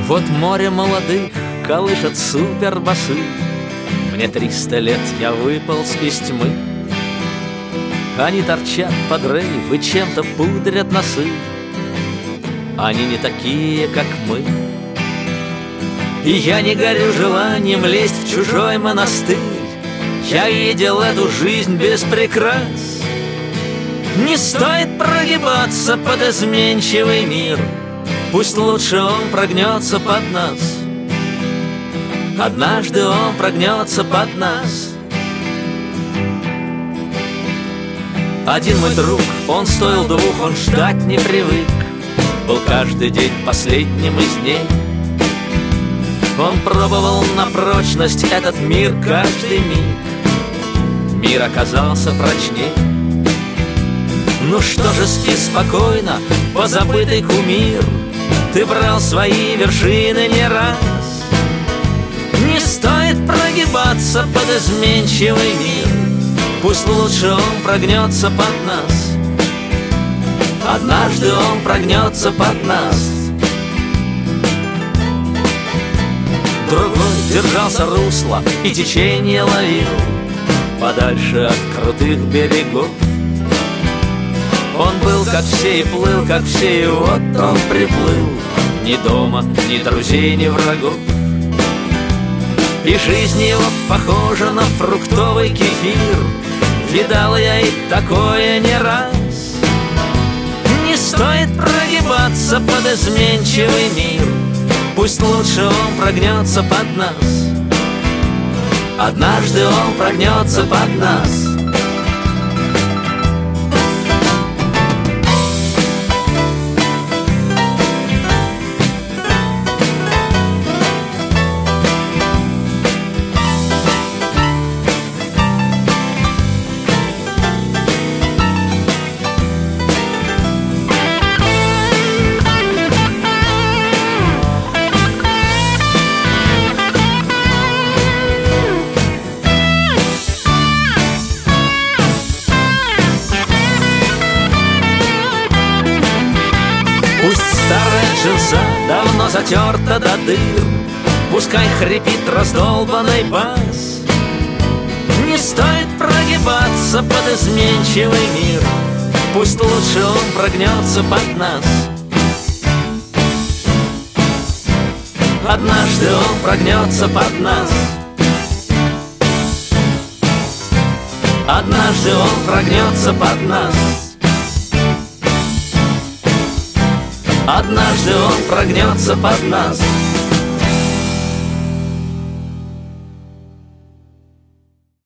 Вот море молодых колышет супербасы. Мне 300 лет, я выполз из тьмы. Они торчат под рейв и чем-то пудрят носы. Они не такие, как мы. И я не горю желанием лезть в чужой монастырь. Я видел эту жизнь без прикрас. Не стоит прогибаться под изменчивый мир. Пусть лучше он прогнется под нас. Однажды он прогнется под нас. Один мой друг, он стоил двух, он ждать не привык. Был каждый день последним из дней. Он пробовал на прочность этот мир каждый миг. Мир оказался прочней. Ну что же, спи спокойно, позабытый кумир. Ты брал свои вершины не раз. Не стоит прогибаться под изменчивый мир. Пусть лучше он прогнется под нас. Однажды он прогнется под нас. Другой держался русла и течение ловил подальше от крутых берегов. Он был как все и плыл, как все, и вот он приплыл. Ни дома, ни друзей, ни врагов. И жизнь его похожа на фруктовый кефир. Видал я и такое не раз. Не стоит прогибаться под изменчивый мир. Пусть лучше он прогнется под нас. Однажды он прогнется под нас. Джинса давно затерта до дыр. Пускай хрипит раздолбанный бас. Не стоит прогибаться под изменчивый мир. Пусть лучше он прогнется под нас. Однажды он прогнется под нас. Однажды он прогнется под нас. Однажды он прогнется под нас.